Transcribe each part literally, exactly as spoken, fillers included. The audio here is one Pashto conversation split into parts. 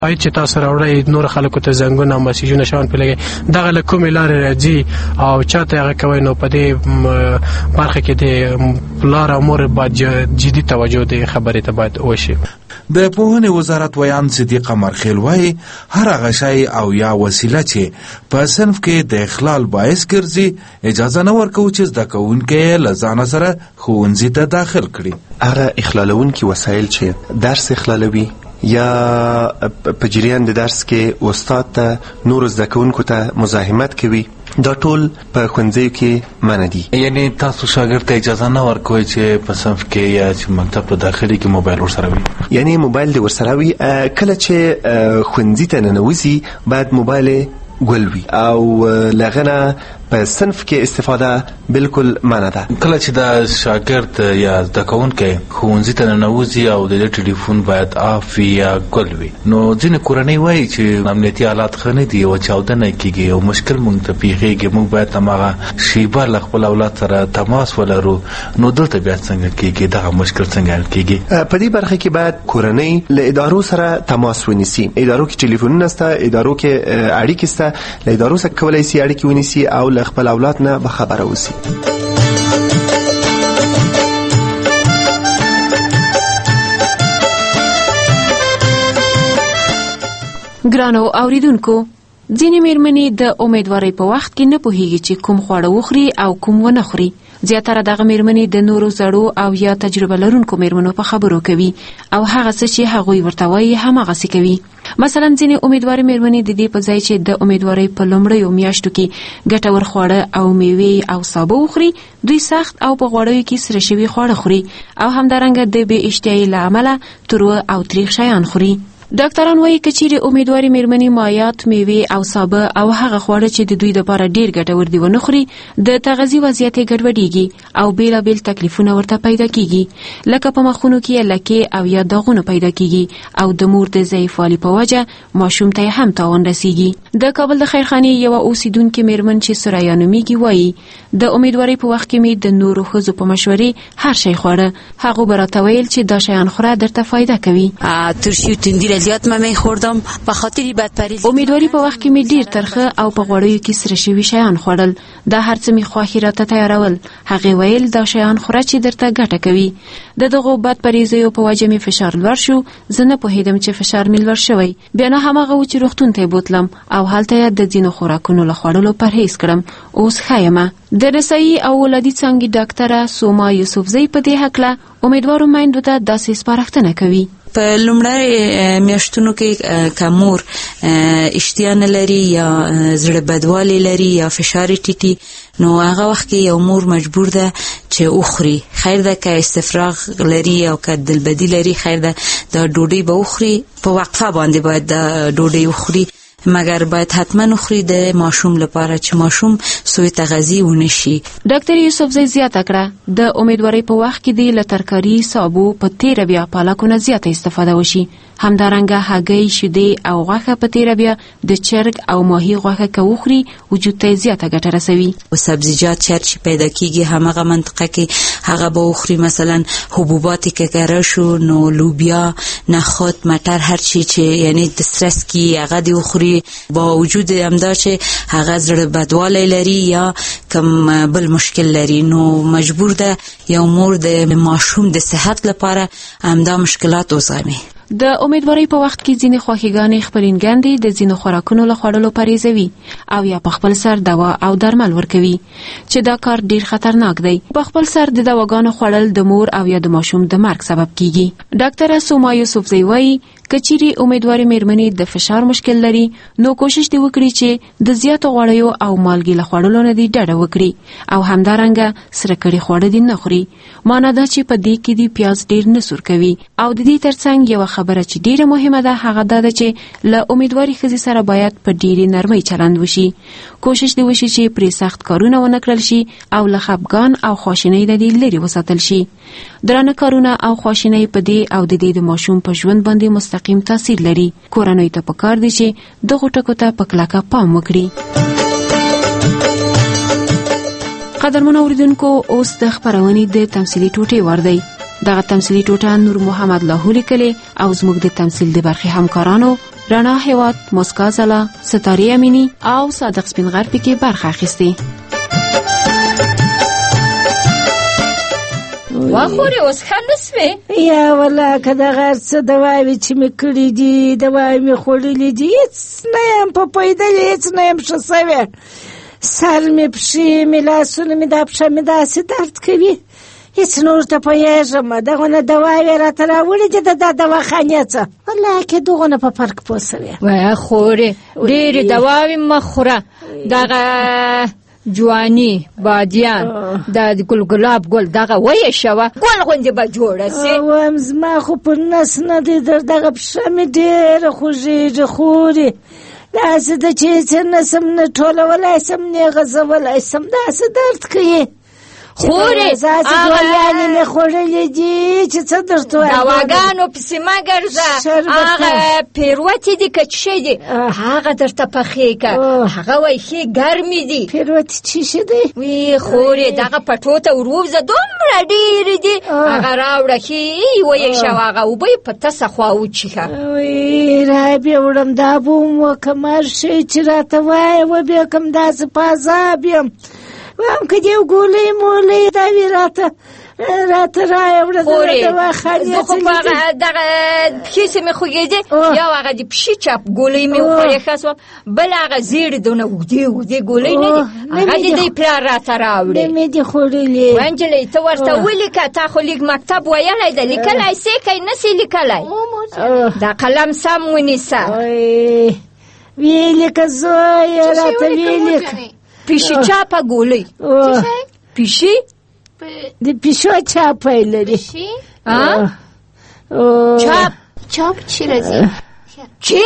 آی چې تاسو راوړی نور خلکو ته زنګونه او مسیجونه شان پلګي دغه له کومې لارې راځي او چاته هغه کوي نو په دې برخه کې د لار امور باید جدي توجه د خبرې ته باید وشي. د پوهنې وزارت ویان صدیق مرخیل وایي هر هغه شی او یا وسیله چې په صنف کې د اخلال باعث ګرځي اجازه نه ورکوي چې زده کوونکي له ځانه سره ښوونځي ته داخل کړي. هغه اخلالوونکي وسایل چې درس اخلالوي یا په جریان د درس کې استاد ته نور زده کوونکو ته مزاحمت کوي دا ټول په ښوونځیو کې منع دي. یعنی تاسو شاګرد ته اجازه نه ورکوئ چې په صنف کې یا چې مکتب په داخلي کې موبایل ورسره وي؟ یعنی موبایل دې ورسره وي. کله چې ښوونځي ته ننوځي باید موبایل ګل وي او لغنه په صنف کې استفاده بالکل منع ده. کله چې دا شاګرد یا زده کوونکی ښوونځي ته ننوځي او د ټلیفون باید آف وي یا ګل وي، نو ځینې کورنۍ وایي چې امنیتي حالات ښه نه دي او چاودنه کېږي او مشکل موږ ته پیښیږي، موږ باید هماغه شیبه له خپل اولاد سره تماس ولرو. نو دلته بیا څنګه کېږي، دغه مشکل څنګه حل کېږي؟ په دې برخه کې باید کورنۍ له ادارو سره تماس ونیسي. ادارو کې ټلیفونونه شته، ادارو کې اړیکې شته، له ادارو سره کولی شي اړیکې ونیسي او له خپل اولاد نه به خبره وسی. ګرانو اوریدونکو، ځینې مېرمنې د امیدوارۍ په وخت کې نه پوهیږي چې کوم خواړه وخوري او کوم ونه خوري. زیاتره دغه مېرمنې د نورو زړو او یا تجربه لرونکو مېرمنو په خبرو کوي او هغه څه چې هغوی ورته وایي هماغسې کوي. مثلا ځینې امیدوارې مېرمنې د دې په ځای چې د امیدوارۍ په لومړیو میاشتو کې ګټور خواړه او میوې او سابه وخوري، دوی سخت او په غوړیو کې سره شوي خواړه خوري او همدارنګه د بې اشتهایۍ له امله تروه او تریخ شیان خوري. ډاکټران وایي که چیرې امیدوارې مېرمنې مایعات، میوې او سابه او هغه خواړه چې د دوی لپاره ډېر ګټور دي ونه خوري، د تغذیې وضعیت یې ګډوډېږي او بېلابېل تکلیفونه ورته پیدا کېږي، لکه په مخونو کې یې لکې او یا داغونه پیدا کېږي او د مور د ضعیفوالي په وجه ماشوم ته یې هم تاوان رسېږي. د کابل د خیرخانې یوه اوسیدونکې مېرمن چې سریا نومیږي وایي د امیدوارۍ په وخت کې مې د نورو ښځو په مشورې هر شی خوړه. هغو به راته ویل چې دا شیان خوره درته فایده کوي. ترشي او تندي زیات مې خوردم په خاطر بدپریزي. امیدواري په وخت کې مې ډیر ترخه او په غوړیو کې سره شوي شیان خوړل. دا هر څه مې خوښې راته تیارول. هغې ویل دا شیان خوره چې درته ګټه کوي. د دغو بدپریزیو په وجه مې فشار لوړ شو. زه نه پوهېدم چې فشار مې لوړ شوی. بیا نه هماغه و چې روغتون ته بوتلم او هلته یې د ځینو خوراکونو له خوړلو پرهیز کړم. اوس ښه یم. د نسایي او ولادي څانګې ډاکټره سوما یوسفزۍ په دې هکله امیدوارو میندو ته داسې سپارښتنه کوي. په لومړی میاشتونو کې که مور اشتها نه لري یا زړه بدوالی لري یا فشار ټیټي، نو هغه وخت کې یو مور مجبور ده چې وخوري. خیر ده که استفراغ لري او که دلبدي لري، خیر ده دا ډوډۍ به وخوري. په وقفه باندې باید دا ډوډۍ وخوري، مگر باید حتما وخوري د ماشوم لپاره چې ماشوم سوی تغذیه ونشي. ډاکټر یوسفزۍ زیاته کړه د امیدوارۍ په وخت کې د له ترکاري، سابو په تیره بیا پالکو نه زیاته استفاده وشي. همدارنګه هګۍ، شیدې او غوښه په تیره بیا د چرګ او ماهي غوښه که وخوري وجود ته زیاته ګټه رسوي. او سبزیجات چې پیدا کیږي همغه منطقه کې هغه به وخوري. مثلا حبوبات که ګره شو نو لوبیا، نخود، مټر، هر چی چې یعنی د استرس کې هغه دی وخوري. با وجود همدا چې هغه زړه بدوالی لري یا کم بل مشکل لري، نو مجبور ده یو مور د ماشوم د صحت لپاره همدا مشکلات وزغمي. د امیدوارۍ په وخت کې ځینې خوښیګانې خپلینګاندې د ځینو خوراکونو له خوړلو پرهیزوي او یا په خپل سر دوا او درمل ورکوي چې دا کار ډیر خطرناک دی. په خپل سر د دواګانو خوړل د مور او یا د ماشوم د مرګ سبب کیږي. ډاکټره سوما یوسفزۍ وایي که چیرې امیدوارې مېرمنې د فشار مشکل لري، نو کوشش دې وکړي چې د زیاتو غوړیو او مالګې له خوړلو نه دې ډډه وکړي او همدارنګه سره کړي خواړه دې نه خوري. مانا دا چې په دې کې دې پیاز ډیر نه سور کوي. او د دې ترڅنګ یوه خبره چې ډیره مهمه ده هغه دا ده چې له امیدوارې ښځې سره باید په ډیرې نرمۍ چلند وشي. کوشش دې وشي چې پرې سخت کارونه ونه کړل شي او له خفګان او خواشینۍ نه دې لرې وساتل شي. درانه کارونه او خواشینۍ په دې او د دې د ماشوم په ژوند باندې مستقیم تاثیر لري. کورنۍ ته پکار دي چې دغو ټکو ته په کلکه پام وکړي. قدرمن اوریدونکو، اوس د خپرونې د تمثیلي ټوټې وار دی. دغه تمثیلي ټوټه نور محمد لاهو لیکلې او زموږ د تمثیل د برخې همکارانو رڼا هیواد، مسکا ځلا، ستارې امینی او صادق سپینغر پکې برخه اخیستې. واخورې اوس ښه نه سوې؟ یا والله که دغه هر څه دواوې چې مې کړي دي دواوې مې خوړلي دي هېڅ نه یم په پیدلې، هېڅ نه یم ښه سوې. سر مې پښې مې لاسونه مې دا پښه مې داسې درد کوي، هېڅ نه ورته پوهېږم. دغونه دواوې راته راوړي دي د دا دواخانې څه والله کې دغونه په فرق پوه سوې. وایه خورې ډېرې دواوې مه خوره. دغه جوانی بادیان د ګلګلاب ګل دغه ویښوه، ګل غوندې به جوړه سي. وایم زما خو پر نس نه دی درد، دغه پښه مې ډېره خوږېږي خورې، داسې ده چې هېڅ نه سم نه ټولولی سم نه غځولی سم، داسې درد کوي. خورې داسې ګولیانې مې خوړلې دي چې څه درته وایم. دواګانو پسې مه ګرځه، هغه پیروتې دي که څه دي هغه درته پخې که، هغه وایي ښې ګرمې دي. پیروتې څه شي دی؟ وی خورې دغه پټو ته ورووځه، دومره ډېرې دي، هغه راوړه ښې ویښوه، هغه اوبه یې په تسه خوا وچښه. وی رابې وړم دا به وکم هر شی چې راته وایه وبې کم، داسې په عذاب یم. وایم که دې ګولۍ مولۍ دا وي راته راته راوړه دواخانې. زه خو په هغه دغه پښې چې مې خوږېدې، یو هغه د پښې چپ ګولۍ مې وخوړې ښه سوم، بل هغه زیړې دونه اوږدې اوږدې ګولۍ نه دي، هغه د دی پلار راته راوړې. مې دې خوړلې. وانجلۍ ته ورته ولیکه، تا خو لیک مکتب ویلی ده، لیکلی سې که نه سې لیکلی؟ دا قلم سم ونیسه. ویې لیکه زویه راته ویې لیکه. پیشي چاپه ګولۍ. پیشي د پیشو چاپه یې لري. چاپ چاپ چی راځي؟ چی؟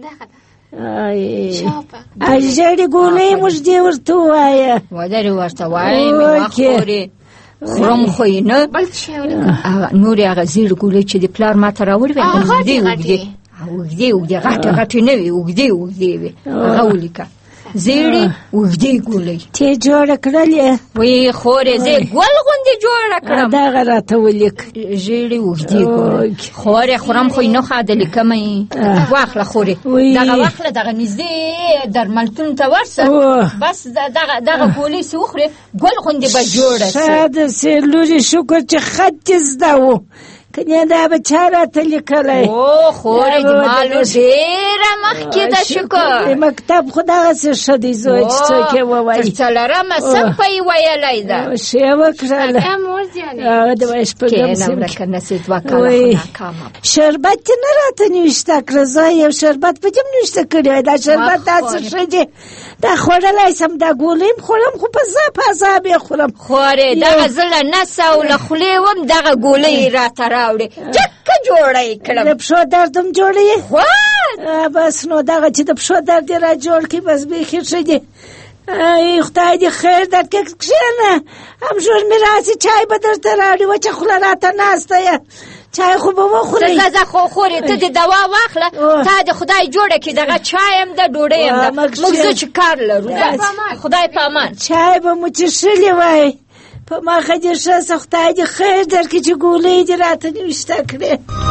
ژړې ګولۍ موږ دې ورته ووایه. ودرې ورته وایې مې وخورې خورم خو یې نه. نورې هغه زیړ ګولۍ چې د پلار ما ته راوړې وې اوږدې اوږدې اوږدې اوږدې غټې غټې نه وې، اوږدې اوږدې وې، هغه ولیکه زیړې اوږدې ګولۍ. ته یې جوړه کړلې؟ وی خورې زه ګل غوندې جوړه کړم. دغه راته ولیک. ژېړې اوږدې ګولۍ. خورې خورم خو یې نه ښه د لیکمه یې واخله خورې، دغه واخله، دغه نږدې درملتون ته ورسه، بس دغه ګولۍ چې وخورې ګل غوندې به جوړه سي. ښه داسې لورې شکر چې خط دې زده و، کنه دا به چا راته لیکلی؟ او خورې د مالو ډېره مخکې ده شکر. مکتب خو دغسې ښه دی زوی چې څوک یې ووایي. تر څلرمه صنفه یې ویلی ده. ښه یې وکړله. هغه د وایي شپږم صنف کې. شربت دې نه راته نوشته کړه زوی؟ یو شربت په دې م نوشته کړی وای، دا شربت داسې ښه دی، دا خوړلی سم، دا ګولۍ م خورم خو په زه په عذاب یې خورم. خورې دغه زه له نس او له خولې وم، دغه ګولۍ راته راوړې، جکه جوړه یې کړم. د پښو درد هم جوړه یې؟ بس نو دغه چې د پښو درد یې را جوړ کړي بس بیخي ښه دي. ای خدای دې خیر درکړي، کښېنه همژور مې راسي، چای به درته راوړي، وچه خوله راته ناسته یې، چای خو به وخورئ. ځه ځه خو خورې، ته دې دوا واخله، تا د خدای جوړه کړي، دغه چای هم ده ډوډۍ هم ده، موږ زه چې کار لرو. خدای په امان. چای به مو څښلي وای، په مخه دې ښه شه، خدای دې خیر درکړي چې ګولۍ دې راته نوشته کړې.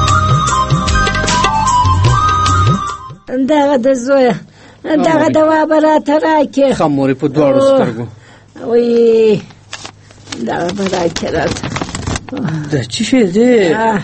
دغه د زویه دغه دوا به راته راکړې. ښه مورې په دواړو سترګو. وی دغه به راکړې راته. دا څه شی دی؟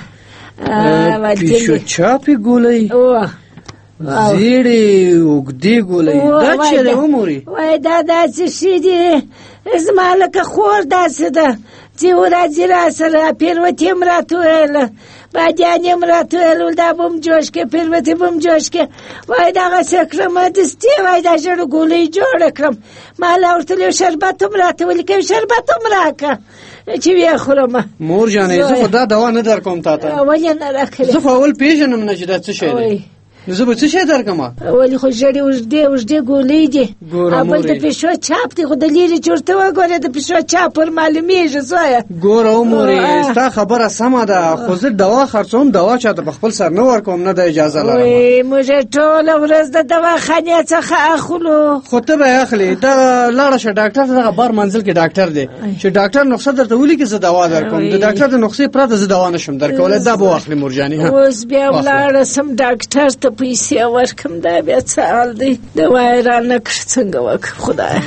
پیشو چاپې ګولۍ، زیړې اوږدې ګولۍ، دا څه دی مورې؟ وای دا داسې شي دي، زما لکه خور داسې ده، چې ورځې را سره پیروتې م راته ویله، بادیان یې م راته ویل، دا به م جوش کړې، پیروتې به م جوش کړې. وای دغسې کړمه دستي، وای دا ژړو ګولۍ جوړه کړم. ما لا ورته یو شربت هم راته ولیکه، یو شربت هم راکړه چې ویې خورمه. مور جانې زه خو دا دوا نه در کوم تا ته. ولې نه راکړې؟ زه خو اول پېژنم نه چې دا څه شی دی. نو زه به څه شی درکړم؟ ولې خو ژړې اوږدې اوږدې ګولۍ دي، او بل د پیشو چاپ دی، خو د لرې چې ورته وګورې د پیشو چاپ ور معلومېږي زویه. ګوره مورې ستا خبره سمه ده، خو زه دوا خرڅوم، دوا چاته په خپل سر نه ورکوم، نه د اجازه لرم. وی موږ ټوله ورځ د دواخانې څخه اخلو. خو ته به یې اخلې، دغه لاړه شه ډاکټر ته، دغه بار منزل کې ډاکټر دی، چې ډاکټر نسخه درته ولیکي زه دوا درکوم، د ډاکټر د نسخې پرته زه دوا نشم درکولی، دا به واخلې مور جانې. اوس بیا ولاړه سم ډاکټر ته، ته پیسې ورکم دا بیا څه حال دی د وای را نه کړ څنګه وکړم خدایه.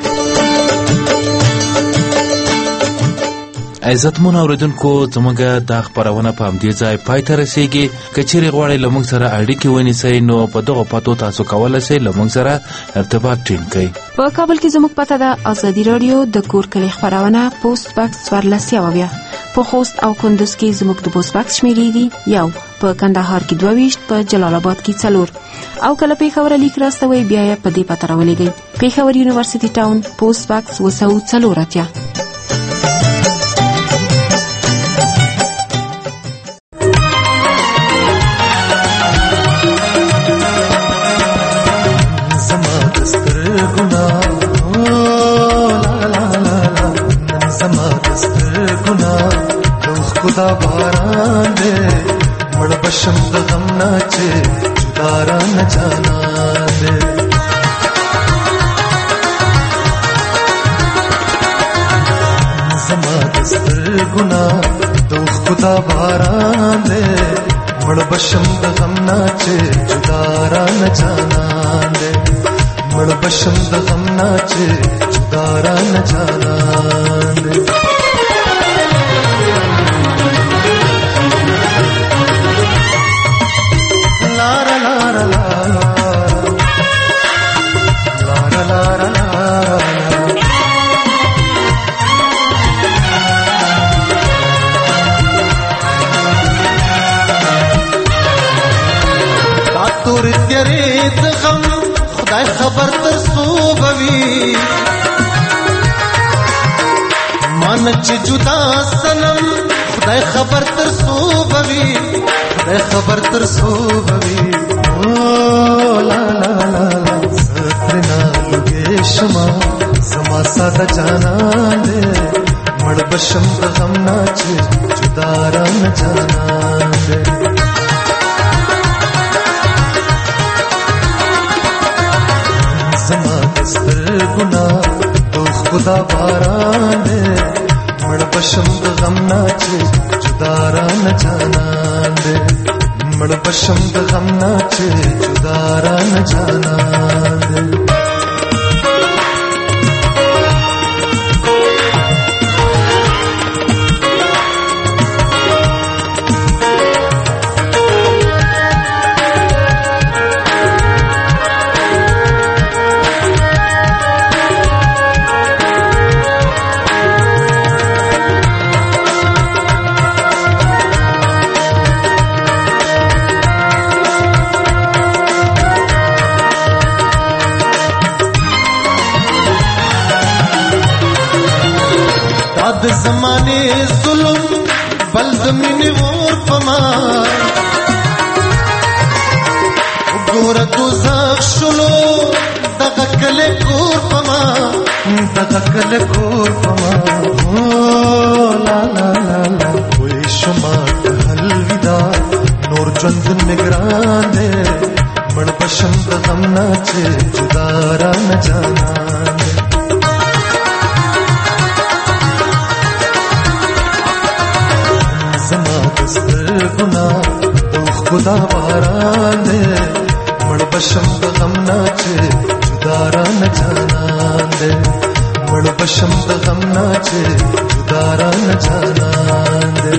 عزتمن اوریدونکو زموږ دا خپرونه په همدې ځای پای ته رسیږي. که چیرې غواړئ له موږ سره اړیکې ونیسئ نو په دغو پتو تاسو کولی شئ له موږ سره ارتباط ټینګ کړئ. په کابل کې زموږ پته ده ازادي راډیو د کور کلي خپرونه پوسټ باکس څوارلس یوویه، په خوست او کندوز کې زموږ د پوسټ باکس شمیرې دي یو، په کندهار کې دوه ویشت، په جلال آباد کې څلور او کله پېښور لیک راستوئ بیا یې په دې پته راولېږئ. پېښور یونیورسيټي ټاون پوسټ باکس اوه سوه څلور اتیا. خدا باران دے مڑ بشم د غم ناچے جدارا نہ جانا دے زما دستر گناہ دوخ خدا باران دے مڑ بشم د غم ناچے جدارا نہ جانا دے مڑ بشم د غم ناچے جدارا نہ جانا دے. خدای خبر تر سو بوي مان چې جدا سنم خدای خبر تر سو بوي خدای خبر تر سو بوي او لا لا لا سترنا لګې شما زما ساده جانا دې مړ بشم د غم ناچې جدا را نه جانا دې. زما دستر گناہ دوخ خدا باران دے مڑ بشم د غم ناچے جدارا نہ جانا دے مڑ بشم د غم ناچے جدارا نہ جانا دے. د زمانه ظلم بل زمینه ور پمار وګور دوزخ شلو دغه کله کور پما دغه کله کور پما لا لا لا کوئی شما الوداع نور ژوند نگران دے مړ پشم د غم ناچے جدا را نه جانا خدا باران دے مڑ بشم د غم ناچے جدا را نہ جانا دے مڑ بشم د غم ناچے جدا را نہ جانا دے.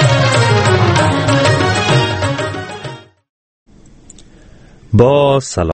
با سلام